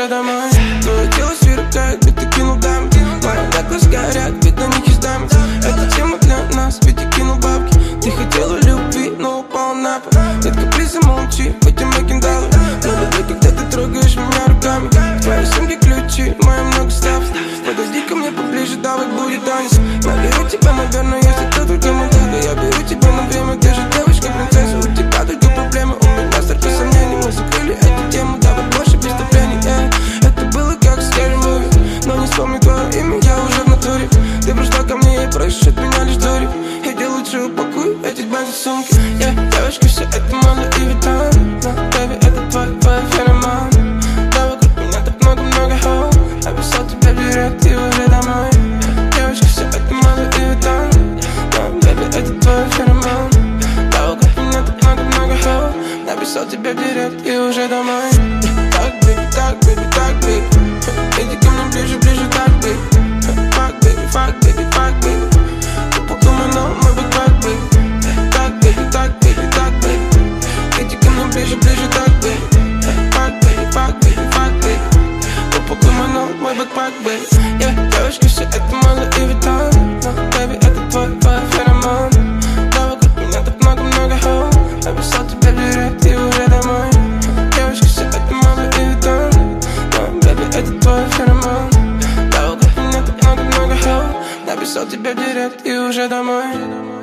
уже домой. Твое тело сверкает, ведь ты кинул дам. Мои глаза горят, ведь на них есть дам. Это тема для нас, ведь я кинул бабки. Ты хотела любви, но упал на пол. Детка, плиз, замолчи, потом я киндалы. Но люблю, когда ты трогаешь меня руками. В твоей сумке ключи, мои много ставок. Подожди ко мне поближе, давай будет танец. Наберу тебя, наверное, если ты только мудак. Я беру тебя на время, ты же девочка, принцесса. У тебя только проблемы, у меня столько сомнений. Мы закрыли эту тему, давай больше преступлений. Это было как в scary movie, но не вспомню твое имя, я уже в натуре. Ты пришла ко мне и просишь от меня лишь дури. Иди лучше упакуй эти бензы сумки. Девочка, все это мало и витам. Но, baby, это твой феромон. Да, вокруг меня так много хоу. Написал тебя берет и уже домой. Девочка, все это мало и витам. Но, baby, это твой феромон. Да, вокруг меня так много хоу. Написал тебя берет и уже домой. Так, baby, так, baby, так, baby. Иди ко мне ближе, так, baby. Fuck, baby, fuck, baby, fuck, baby. Подумай, но мой бэкпак, baby. Так, baby, так, baby, так, baby. Иди ко мне ближе, так, baby. Fuck, baby, fuck, baby, fuck, baby. Подумай, но мой бэкпак, baby. Девочка, все это мало и витам. Но, baby, это твой феромон. Да, вокруг меня так много хоу. Написал тебя берет и уже домой. Девочка, все это мало и витам. Но, baby, это твой феромон. Да, вокруг меня так много хоу. Написал тебя берет и уже домой.